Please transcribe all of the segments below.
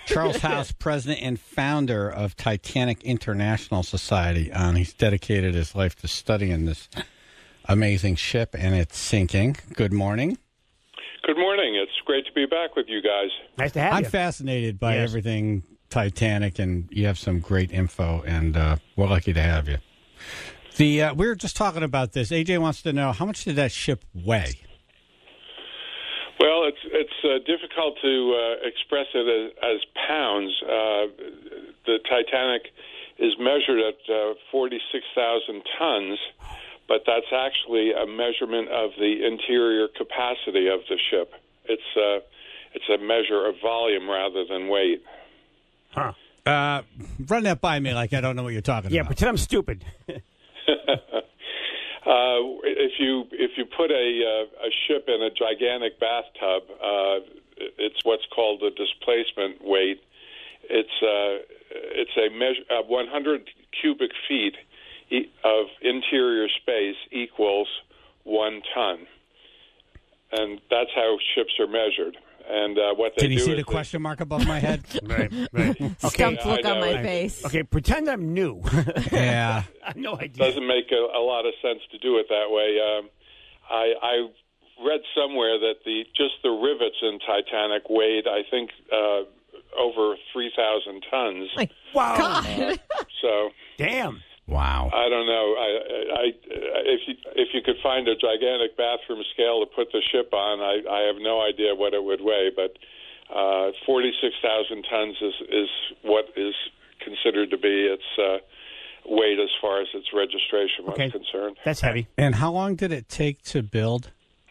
Charles House, president and founder of Titanic International Society. He's dedicated his life to studying this amazing ship and its sinking. Good morning. Good morning. It's great to be back with you guys. Nice to have you. I'm fascinated by everything Titanic, and you have some great info, and we're lucky to have you. We were just talking about this. AJ wants to know, how much did that ship weigh? Well, it's difficult to express it as pounds. The Titanic is measured at 46,000 tons, but that's actually a measurement of the interior capacity of the ship. It's a measure of volume rather than weight. Huh. Run that by me like I don't know what you're talking about. Yeah, pretend I'm stupid. If you put a ship in a gigantic bathtub, it's what's called the displacement weight. It's a measure 100 cubic feet of interior space equals 1 ton, and that's how ships are measured. And what they Can you do see is the question mark above my head? Right. Stumped look on my face. Okay, pretend I'm new. Yeah. I have no idea. Doesn't make a lot of sense to do it that way. I read somewhere that just the rivets in Titanic weighed, I think, over 3,000 tons. Wow. God. So, damn. Wow. I don't know. If you could find a gigantic bathroom scale to put the ship on, I have no idea what it would weigh, but 46,000 tons is what is considered to be its weight as far as its registration was concerned. That's heavy. And how long did it take to build?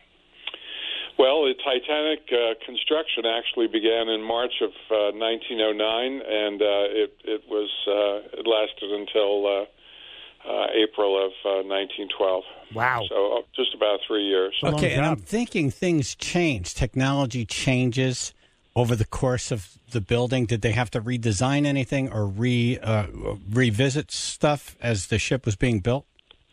Well, the Titanic construction actually began in March of 1909, and it lasted until April of 1912. Wow. So just about 3 years. Okay, and I'm thinking things change. Technology changes over the course of the building. Did they have to redesign anything or revisit stuff as the ship was being built?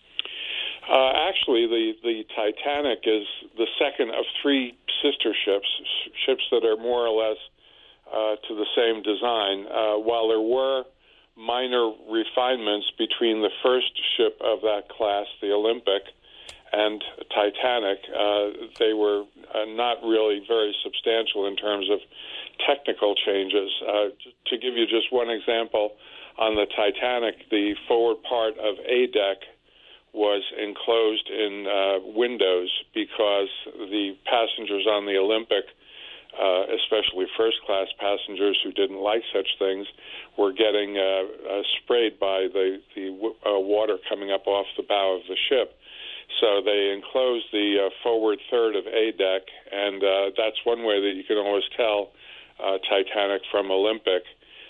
Actually, the Titanic is the second of 3 sister ships that are more or less to the same design. While there were minor refinements between the first ship of that class, the Olympic, and Titanic, they were not really very substantial in terms of technical changes. To give you just one example, on the Titanic, the forward part of A deck was enclosed in windows because the passengers on the Olympic, especially first-class passengers who didn't like such things, were getting sprayed by the water coming up off the bow of the ship. So they enclosed the forward third of A deck, and that's one way that you can always tell Titanic from Olympic.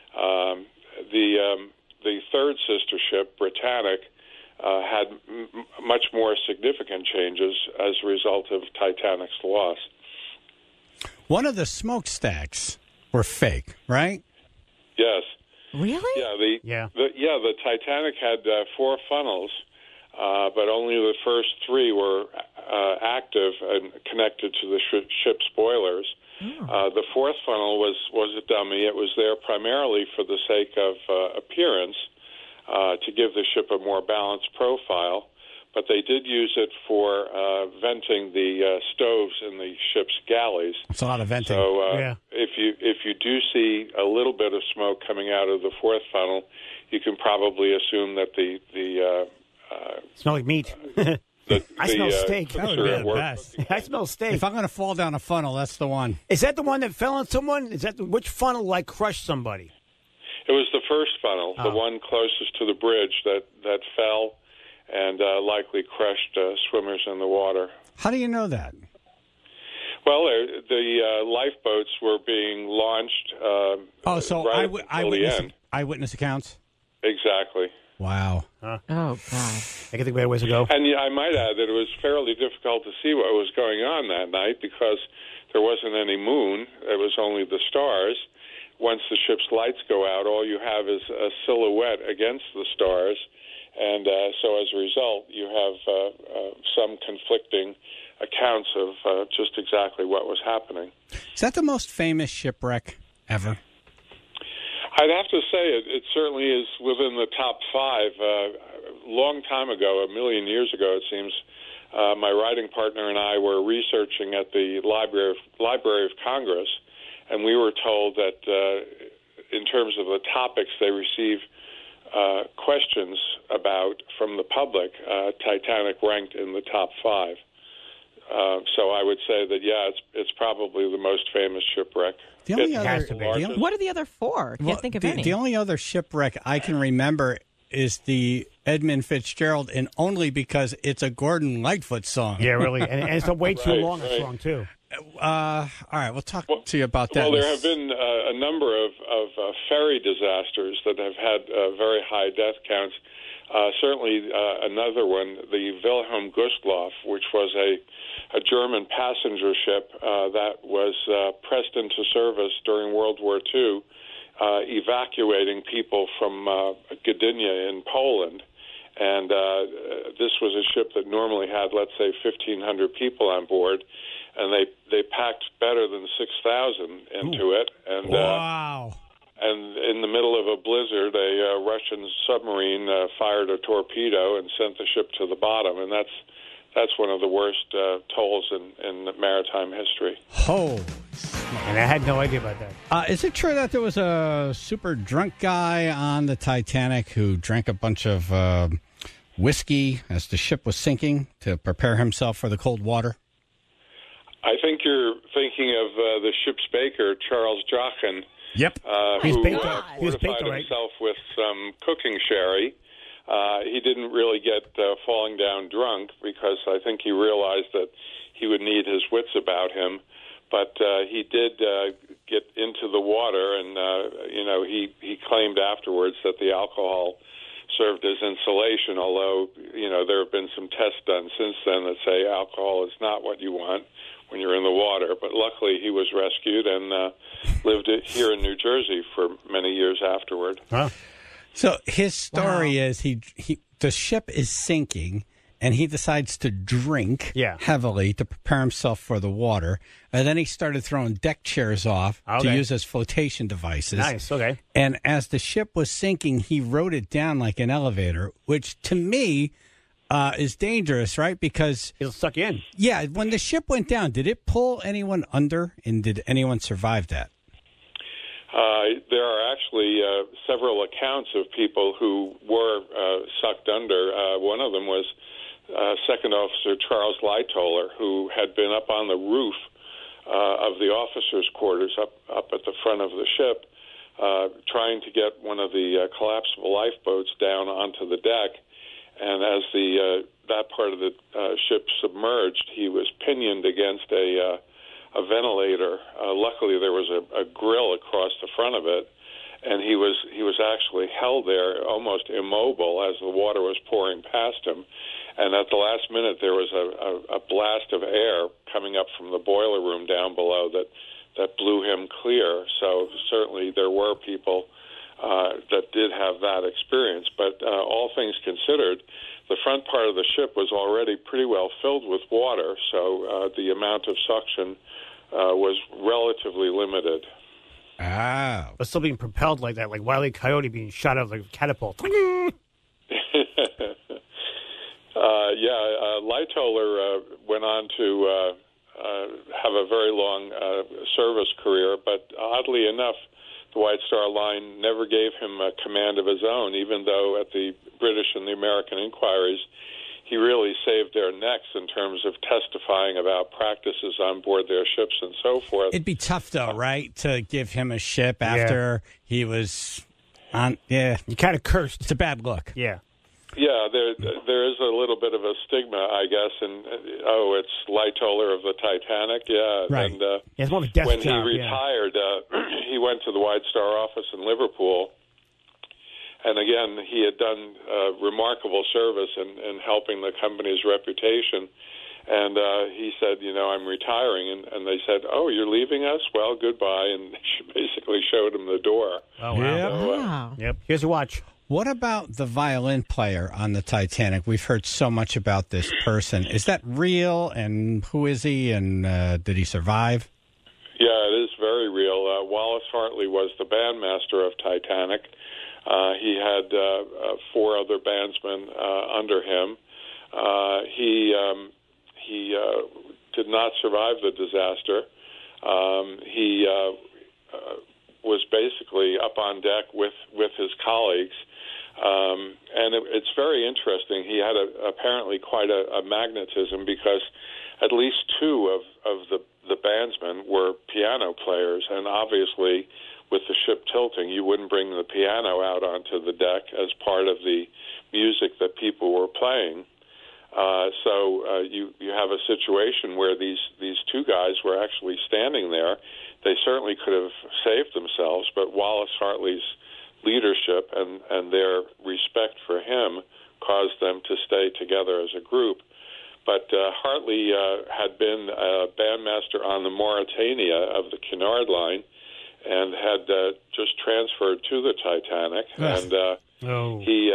The third sister ship, Britannic, had much more significant changes as a result of Titanic's loss. One of the smokestacks were fake, right? Yes. Really? Yeah. The Titanic had 4 funnels, but only the first 3 were active and connected to the ship's boilers. The 4th funnel was a dummy. It was there primarily for the sake of appearance, to give the ship a more balanced profile, but they did use it for venting the stoves in the ship's galleys. It's a lot of venting. So if you do see a little bit of smoke coming out of the 4th funnel, you can probably assume that the smell like meat. I smell steak. That would be the best. I smell steak. If I'm going to fall down a funnel, that's the one. Is that the one that fell on someone? Is that which funnel crushed somebody? It was the first funnel, the one closest to the bridge that fell and likely crushed swimmers in the water. How do you know that? Well, the lifeboats were being launched eyewitness accounts? Exactly. Wow. Oh, God. I can think of ways to go. And I might add that it was fairly difficult to see what was going on that night because there wasn't any moon. It was only the stars. Once the ship's lights go out, all you have is a silhouette against the stars. And so as a result, you have some conflicting accounts of just exactly what was happening. Is that the most famous shipwreck ever? I'd have to say it certainly is within the top five. Long time ago, 1 million years ago, it seems, my writing partner and I were researching at the Library of Congress, and we were told that in terms of the topics they receive questions about from the public, Titanic ranked in the top five. So I would say that, it's probably the most famous shipwreck. What are the other four? Can't think of any. The only other shipwreck I can remember is the Edmund Fitzgerald, and only because it's a Gordon Lightfoot song. Yeah, really. And it's a way too long a song, too. All right, we'll talk to you about that. Well, there have been a number of ferry disasters that have had very high death counts. Certainly another one, the Wilhelm Gustloff, which was a German passenger ship that was pressed into service during World War II, evacuating people from Gdynia in Poland. And this was a ship that normally had, let's say, 1,500 people on board, and they packed better than 6,000 into it. And wow. And in the middle of a blizzard, a Russian submarine fired a torpedo and sent the ship to the bottom, and that's one of the worst tolls in maritime history. Oh, and I had no idea about that. Is it true that there was a super drunk guy on the Titanic who drank a bunch of whiskey as the ship was sinking to prepare himself for the cold water? I think you're thinking of the ship's baker, Charles Jochen. Yep. Who fortified himself with some cooking sherry. He didn't really get falling down drunk because I think he realized that he would need his wits about him. But he did get into the water, and he claimed afterwards that the alcohol served as insulation, although there have been some tests done since then that say alcohol is not what you want when you're in the water. But luckily he was rescued and lived here in New Jersey for many years afterward. Huh. So his story is the ship is sinking, and he decides to drink heavily to prepare himself for the water. And then he started throwing deck chairs off to use as flotation devices. Nice, okay. And as the ship was sinking, he wrote it down like an elevator, which to me is dangerous, right? Because it'll suck you in. Yeah, when the ship went down, did it pull anyone under, and did anyone survive that? There are actually several accounts of people who were sucked under. One of them was Second Officer Charles Lightoller, who had been up on the roof of the officers' quarters up at the front of the ship, trying to get one of the collapsible lifeboats down onto the deck. And as that part of the ship submerged, he was pinioned against a ventilator. Luckily, there was a grill across the front of it, and he was actually held there almost immobile as the water was pouring past him. And at the last minute, there was a blast of air coming up from the boiler room down below that blew him clear. So certainly there were people that did have that experience. But all things considered, the front part of the ship was already pretty well filled with water, so the amount of suction was relatively limited. Ah. But still being propelled like that, like Wile E. Coyote being shot out of like a catapult. Lightoller went on to have a very long service career, but oddly enough, the White Star Line never gave him a command of his own, even though at the British and the American inquiries, he really saved their necks in terms of testifying about practices on board their ships and so forth. It'd be tough, though, right, to give him a ship after he was on. Yeah, you kind of cursed. It's a bad look. Yeah. Yeah, there is a little bit of a stigma, I guess, and it's Lightoller of the Titanic, right. And it's more of a death when job, he retired, he went to the White Star office in Liverpool, and again, he had done remarkable service in helping the company's reputation. And he said, I'm retiring. And they said, oh, you're leaving us? Well, goodbye. And she basically showed him the door. Oh, wow. Yep. So, wow. Yep. Here's a watch. What about the violin player on the Titanic? We've heard so much about this person. Is that real? And who is he? And did he survive? Yeah, it is very real. Wallace Hartley was the bandmaster of Titanic. He had 4 other bandsmen under him. He did not survive the disaster. He was basically up on deck with his colleagues. And it's very interesting. He had apparently quite a magnetism, because at least 2 of the bandsmen were piano players, and obviously with the ship tilting, you wouldn't bring the piano out onto the deck as part of the music that people were playing. So you have a situation where these 2 guys were actually standing there. They certainly could have saved themselves, but Wallace Hartley's leadership and their respect for him caused them to stay together as a group. But Hartley had been a bandmaster on the Mauretania of the Cunard Line and had just transferred to the Titanic. Yes. And he,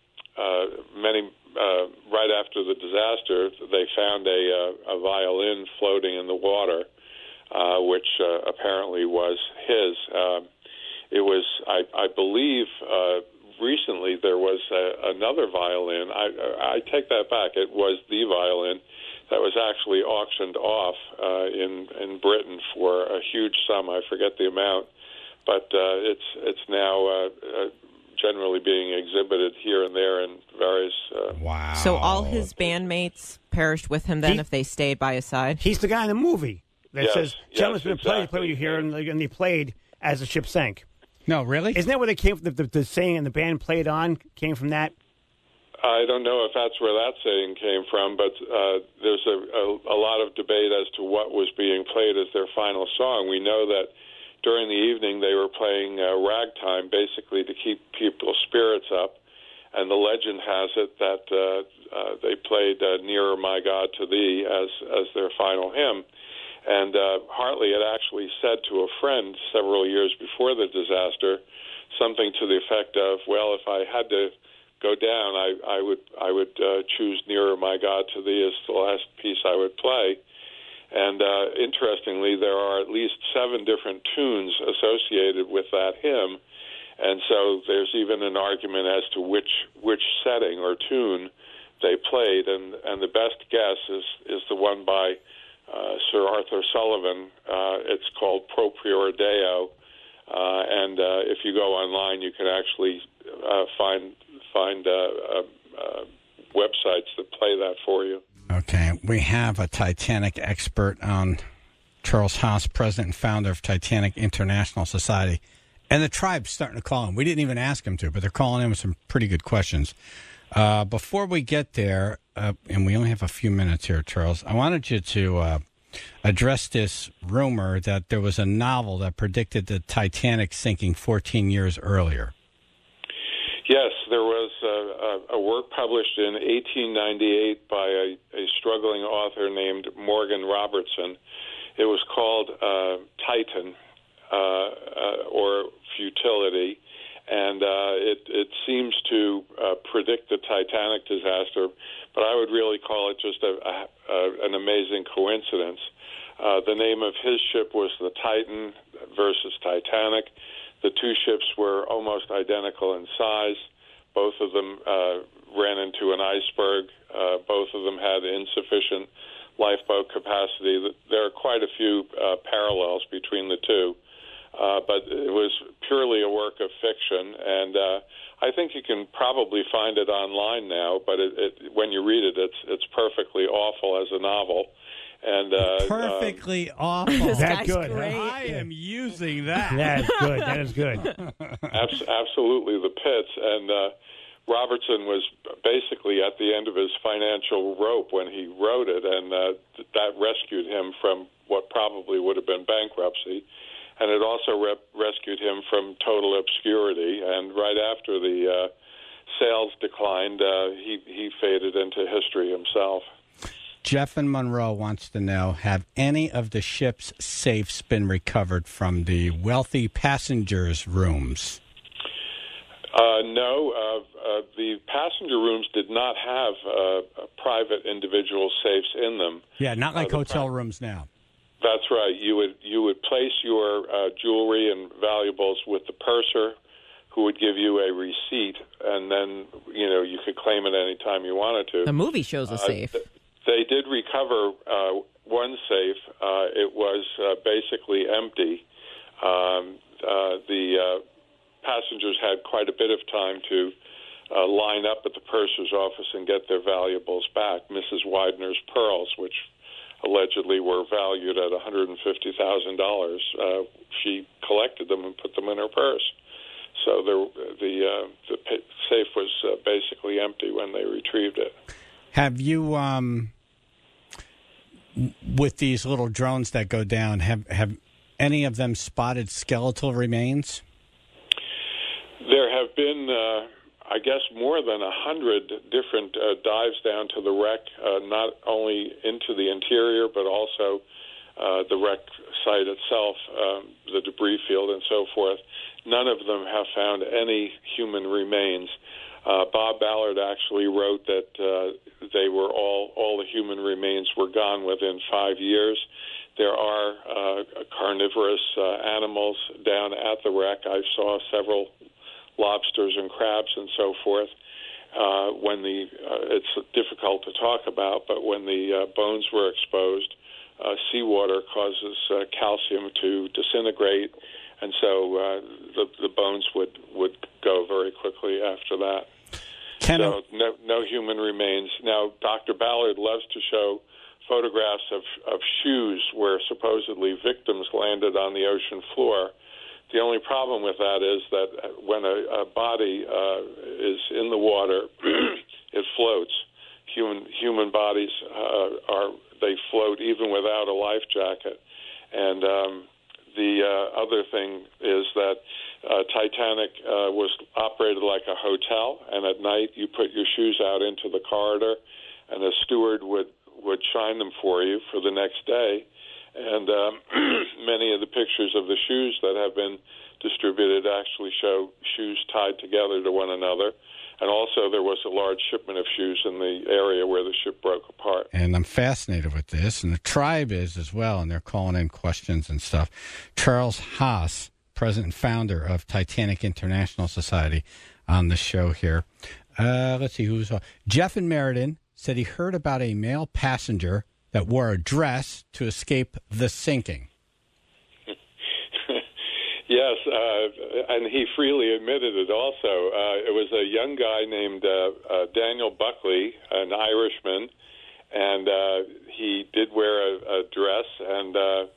right after the disaster, they found a violin floating in the water, which apparently was his. It was, I believe, recently there was another violin. I take that back. It was the violin that was actually auctioned off in Britain for a huge sum. I forget the amount, but it's now generally being exhibited here and there in various. Wow! So all his bandmates perished with him then, if they stayed by his side. He's the guy in the movie that says, "Gentlemen, it's been a pleasure to play with you here," and they played as the ship sank. No, really? Isn't that where they came from? The saying and the band played on came from that? I don't know if that's where that saying came from, but there's a lot of debate as to what was being played as their final song. We know that during the evening they were playing ragtime, basically to keep people's spirits up, and the legend has it that they played "Nearer My God to Thee" as their final hymn. And Hartley had actually said to a friend several years before the disaster something to the effect of, "Well, if I had to go down, I would choose "Nearer My God to Thee" as the last piece I would play." And interestingly, there are at least 7 different tunes associated with that hymn, and so there's even an argument as to which setting or tune they played. And the best guess is the one by Sir Arthur Sullivan. It's called "Pro Prior Deo," and if you go online, you can actually find websites that play that for you. Okay, we have a Titanic expert on, Charles Haas, president and founder of Titanic International Society, and the tribe's starting to call him. We didn't even ask him to, but they're calling him with some pretty good questions. Before we get there, and we only have a few minutes here, Charles, I wanted you to address this rumor that there was a novel that predicted the Titanic sinking 14 years earlier. Yes, there was a work published in 1898 by a struggling author named Morgan Robertson. It was called Titan, or Futility, and it seems to predict the Titanic disaster, but I would really call it just an amazing coincidence. The name of his ship was the Titan versus Titanic. The 2 ships were almost identical in size. Both of them ran into an iceberg. Both of them had insufficient lifeboat capacity. There are quite a few parallels between the 2. But it was purely a work of fiction, and I think you can probably find it online now. But when you read it, it's perfectly awful as a novel. And perfectly awful. That's good. Great. I am using that. That's good. That is good. Absolutely, the pits. And Robertson was basically at the end of his financial rope when he wrote it, and that rescued him from what probably would have been bankruptcy. And it also rescued him from total obscurity. And right after the sales declined, he faded into history himself. Jeff in Monroe wants to know, have any of the ship's safes been recovered from the wealthy passengers' rooms? No. The passenger rooms did not have private individual safes in them. Yeah, not like hotel rooms now. That's right. You would place your jewelry and valuables with the purser, who would give you a receipt, and then you could claim it any time you wanted to. The movie shows a safe. They did recover one safe. It was basically empty. The passengers had quite a bit of time to line up at the purser's office and get their valuables back. Mrs. Widener's pearls, which allegedly were valued at $150,000, she collected them and put them in her purse. So the safe was basically empty when they retrieved it. Have you, with these little drones that go down, have any of them spotted skeletal remains? There have been, I guess, more than 100 different dives down to the wreck, not only into the interior, but also the wreck site itself, the debris field, and so forth. None of them have found any human remains. Bob Ballard actually wrote that they were all the human remains were gone within 5 years. There are carnivorous animals down at the wreck. I saw several lobsters and crabs and so forth. It's difficult to talk about, but when the bones were exposed, seawater causes calcium to disintegrate, and so the bones would go very quickly after that. So no human remains. Now, Dr. Ballard loves to show photographs of shoes where supposedly victims landed on the ocean floor. The only problem with that is that when a body is in the water, it floats. Human bodies they float even without a life jacket. And the other thing is that Titanic was operated like a hotel, and at night you put your shoes out into the corridor, and a steward would shine them for you for the next day. And many of the pictures of the shoes that have been distributed actually show shoes tied together to one another. And also there was a large shipment of shoes in the area where the ship broke apart. And I'm fascinated with this, and the tribe is as well, and they're calling in questions and stuff. Charles Haas, president and founder of Titanic International Society, on the show here. Let's see who's on. Jeff in Meriden said he heard about a male passenger that wore a dress to escape the sinking. Yes, and he freely admitted it also. It was a young guy named Daniel Buckley, an Irishman, and he did wear a dress and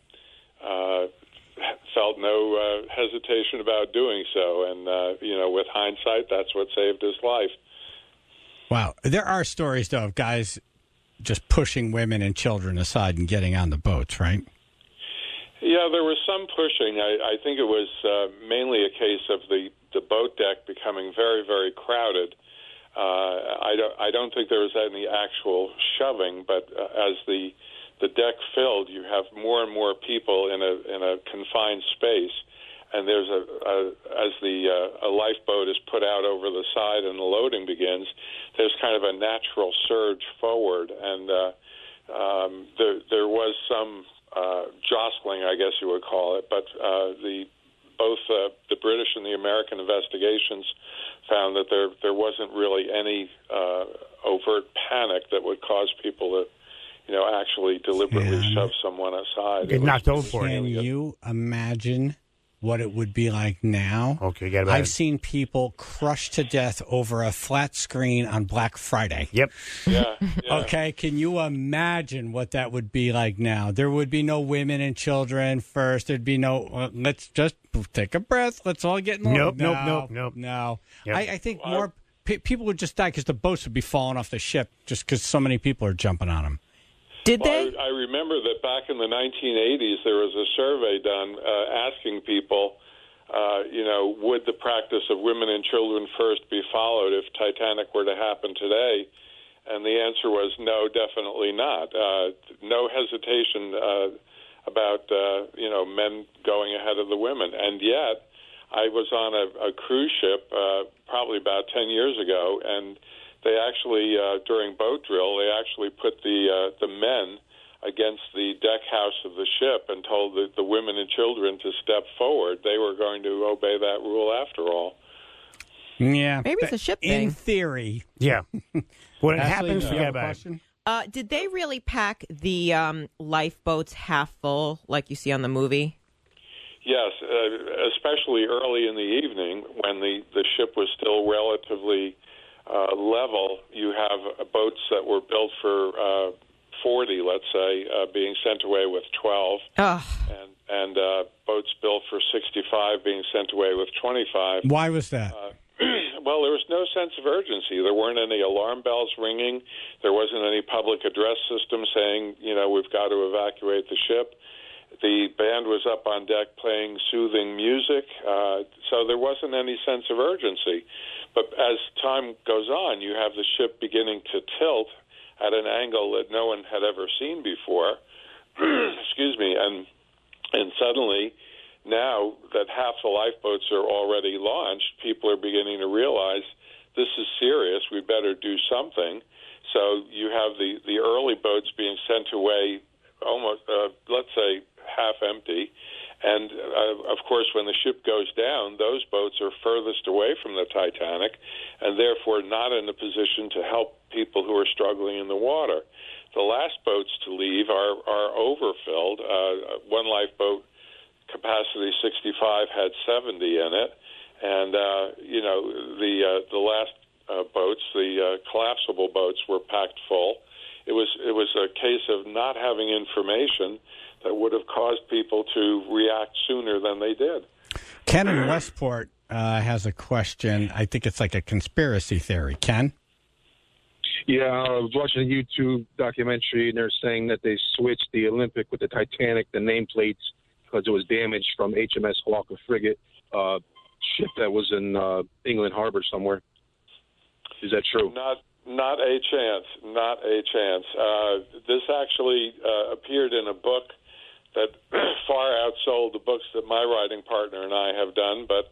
felt no hesitation about doing so. And, with hindsight, that's what saved his life. Wow. There are stories, though, of guys just pushing women and children aside and getting on the boats, right? Yeah, there was some pushing. I think it was mainly a case of the boat deck becoming very, very crowded. I don't think there was any actual shoving, but as the deck filled, you have more and more people in a confined space, and there's as a lifeboat is put out over the side and the loading begins, there's kind of a natural surge forward, and there was some jostling, I guess you would call it, but both the British and the American investigations found that there wasn't really any overt panic that would cause people to, actually deliberately shove someone aside. Get knocked over. Can you imagine what it would be like now? Okay, get about I've seen people crushed to death over a flat screen on Black Friday. Yep. Yeah. Okay, can you imagine what that would be like now? There would be no women and children first. There'd be no, let's just take a breath. Let's all get in the Nope. No. Yep. I think more people would just die because the boats would be falling off the ship just because so many people are jumping on them. Did they? I remember that back in the 1980s, there was a survey done asking people, would the practice of women and children first be followed if Titanic were to happen today? And the answer was no, definitely not. No hesitation about, men going ahead of the women. And yet, I was on a cruise ship probably about 10 years ago, and they actually, during boat drill, they actually put the men against the deck house of the ship and told the women and children to step forward, they were going to obey that rule after all. Yeah. Maybe it's a ship thing. In theory. Yeah. When it Ashley, happens, do you forget have a about it. question? Did they really pack the lifeboats half full like you see on the movie? Yes, especially early in the evening when the ship was still relatively level. You have boats that were built for 40, let's say, being sent away with 12, and boats built for 65 being sent away with 25. Why was that? Well, there was no sense of urgency. There weren't any alarm bells ringing. There wasn't any public address system saying, we've got to evacuate the ship. The band was up on deck playing soothing music, so there wasn't any sense of urgency. But as time goes on, you have the ship beginning to tilt at an angle that no one had ever seen before. Excuse me. And suddenly, now that half the lifeboats are already launched, people are beginning to realize this is serious. We better do something. So you have the early boats being sent away almost, let's say, half empty. And, of course, when the ship goes down, those boats are furthest away from the Titanic and therefore not in a position to help people who are struggling in the water. The last boats to leave are overfilled. One lifeboat, capacity 65, had 70 in it. And, the last boats, the collapsible boats, were packed full. It was a case of not having information that would have caused people to react sooner than they did. Ken in Westport has a question. I think it's like a conspiracy theory. Ken? Yeah, I was watching a YouTube documentary, and they're saying that they switched the Olympic with the Titanic, the nameplates, because it was damaged from HMS Hawker frigate ship that was in England Harbor somewhere. Is that true? Not a chance. Not a chance. This actually appeared in a book that far outsold the books that my writing partner and I have done. But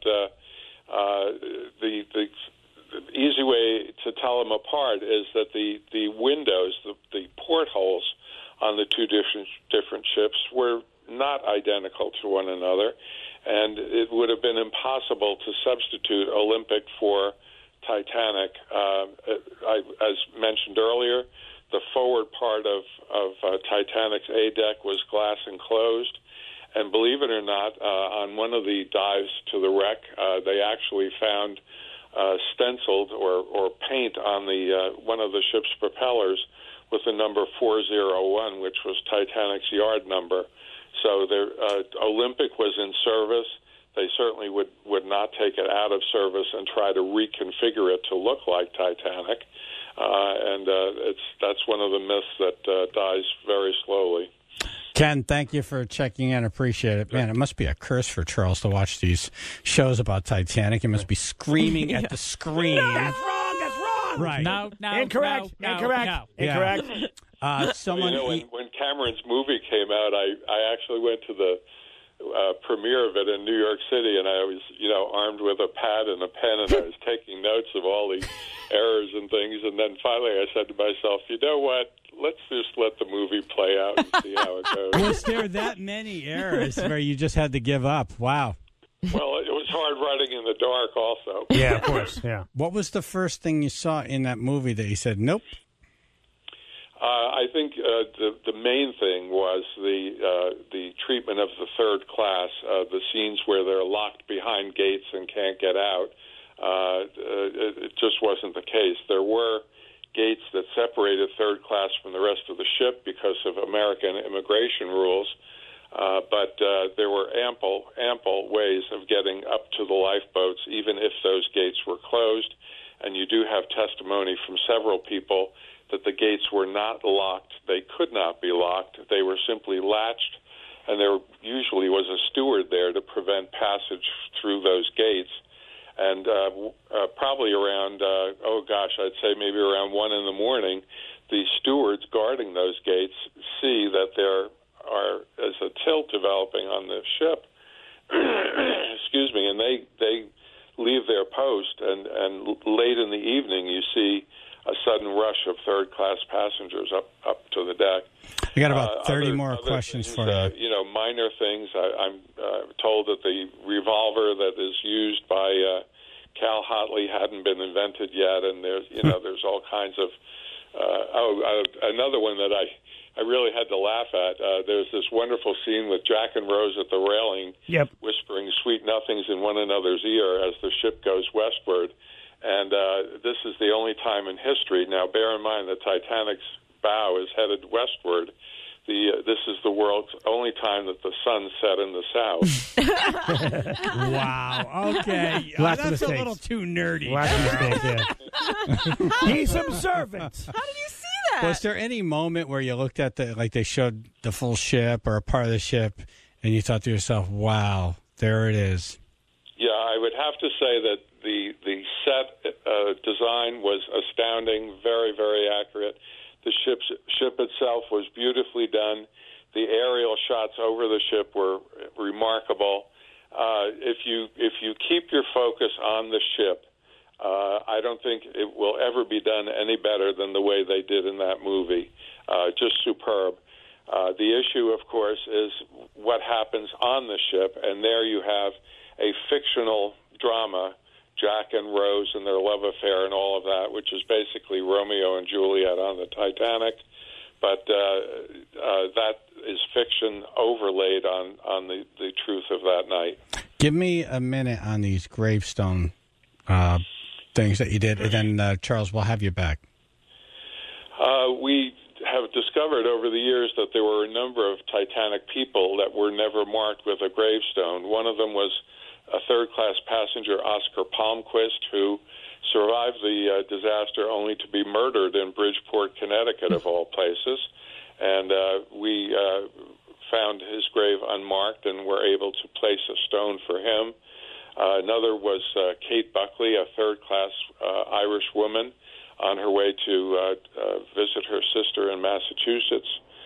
the easy way to tell them apart is that the windows, the portholes on the two different ships were not identical to one another, and it would have been impossible to substitute Olympic for Titanic. As mentioned earlier, the forward part of Titanic's A deck was glass enclosed, and believe it or not, on one of the dives to the wreck, they actually found stenciled or paint on the one of the ship's propellers with the number 401, which was Titanic's yard number. So Olympic was in service. They certainly would not take it out of service and try to reconfigure it to look like Titanic. And that's one of the myths that dies very slowly. Ken, thank you for checking in. Appreciate it. Man, it must be a curse for Charles to watch these shows about Titanic. He must be screaming at the screen. No, that's wrong. That's wrong. Right. No. Incorrect. Incorrect. Someone. When Cameron's movie came out, I actually went to the premiere of it in New York City, and I was, armed with a pad and a pen, and I was taking notes of all the errors and things. And then finally, I said to myself, you know what? Let's just let the movie play out and see how it goes. Was there that many errors where you just had to give up? Wow. Well, it was hard writing in the dark also. Yeah, of course, yeah. What was the first thing you saw in that movie that you said, nope? I think the main thing was the treatment of the third class, the scenes where they're locked behind gates and can't get out. It just wasn't the case. There were gates that separated third class from the rest of the ship because of American immigration rules, but there were ample ways of getting up to the lifeboats, even if those gates were closed. And you do have testimony from several people that the gates were not locked. They could not be locked. They were simply latched, and there usually was a steward there to prevent passage through those gates. And probably around, I'd say maybe around 1 in the morning, the stewards guarding those gates see that there is a tilt developing on the ship. Excuse me, and they leave their post, and late in the evening you see a sudden rush of third-class passengers up to the deck. We got about 30 more questions things, for you. Minor things. I'm told that the revolver that is used by Cal Hotley hadn't been invented yet, and there's all kinds of. Another one that I really had to laugh at. There's this wonderful scene with Jack and Rose at the railing, whispering sweet nothings in one another's ear as the ship goes westward. And this is the only time in history. Now, bear in mind the Titanic's bow is headed westward. This is the world's only time that the sun set in the south. Wow. Okay. That's a little too nerdy. He's observant. How did you see that? Was there any moment where you looked at they showed the full ship or a part of the ship, and you thought to yourself, wow, there it is? Yeah, I would have to say that the set design was astounding, very, very accurate. The ship itself was beautifully done. The aerial shots over the ship were remarkable. If you keep your focus on the ship, I don't think it will ever be done any better than the way they did in that movie. Just superb. The issue, of course, is what happens on the ship, and there you have a fictional drama, Jack and Rose and their love affair and all of that, which is basically Romeo and Juliet on the Titanic. But that is fiction overlaid on the truth of that night. Give me a minute on these gravestone things that you did, and then, Charles, we'll have you back. We have discovered over the years that there were a number of Titanic people that were never marked with a gravestone. One of them was a third-class passenger, Oscar Palmquist, who survived the disaster only to be murdered in Bridgeport, Connecticut, of all places. And we found his grave unmarked and were able to place a stone for him. Another was Kate Buckley, a third-class Irish woman on her way to visit her sister in Massachusetts.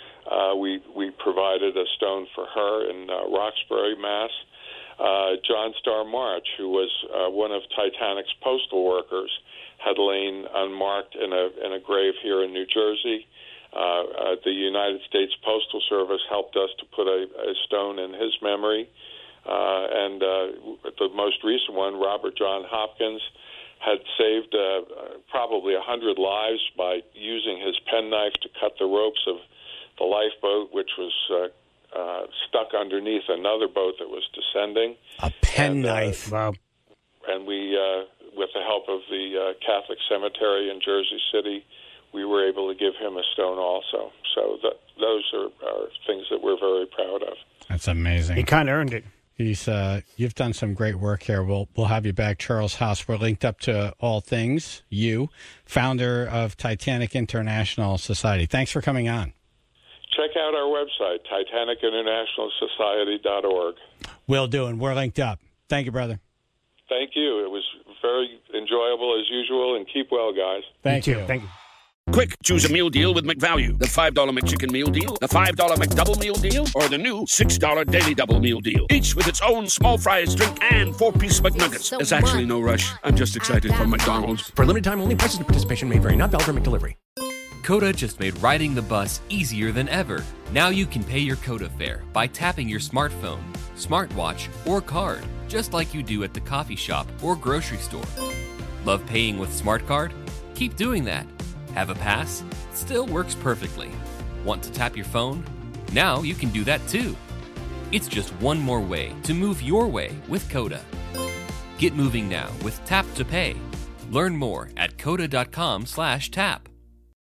We provided a stone for her in Roxbury, Mass. John Star March, who was one of Titanic's postal workers, had lain unmarked in a grave here in New Jersey. The United States Postal Service helped us to put a stone in his memory. And the most recent one, Robert John Hopkins, had saved probably 100 lives by using his penknife to cut the ropes of the lifeboat, which was stuck underneath another boat that was descending. A penknife. Wow. And we, with the help of the Catholic Cemetery in Jersey City, we were able to give him a stone also. So those are things that we're very proud of. That's amazing. He kind of earned it. You've done some great work here. We'll have you back, Charles House. We're linked up to all things. You, founder of Titanic International Society. Thanks for coming on. Check out our website, TitanicInternationalSociety.org. Will do, and we're linked up. Thank you, brother. Thank you. It was very enjoyable as usual, and keep well, guys. Thank you. Thank you. Quick, choose a meal deal with McValue. The $5 McChicken meal deal, the $5 McDouble meal deal, or the new $6 Daily Double meal deal. Each with its own small fries, drink, and 4-piece McNuggets. There's actually no rush. I'm just excited for McDonald's. For a limited time only, prices and participation may vary. Not valid for McDelivery. Coda just made riding the bus easier than ever. Now you can pay your Coda fare by tapping your smartphone, smartwatch, or card, just like you do at the coffee shop or grocery store. Love paying with SmartCard? Keep doing that. Have a pass? Still works perfectly. Want to tap your phone? Now you can do that too. It's just one more way to move your way with Coda. Get moving now with Tap to Pay. Learn more at coda.com/tap.